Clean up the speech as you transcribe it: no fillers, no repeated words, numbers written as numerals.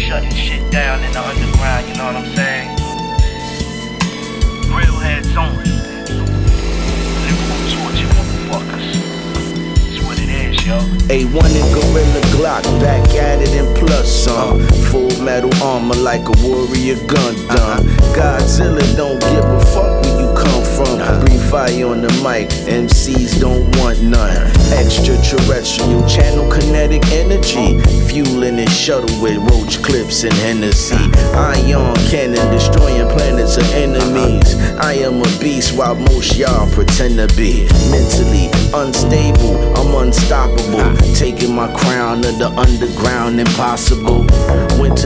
shutting shit down in the underground, you know what I'm saying? Real heads only. Lyrical torture motherfuckers. That's what it is, yo. A1 and Gorilla Glock, back at it and plus some. Full metal armor like a warrior Gundam. Godzilla don't give a fuck where you come from. Breathe fire on the mic, MCs don't want none. Extraterrestrial channel kinetic energy, fueling his shuttle with roach clips and Hennessy. Ion cannon destroying planets of enemies. I am a beast while most y'all pretend to be. Mentally unstable, I'm unstoppable. Taking my crown of the underground impossible. Winter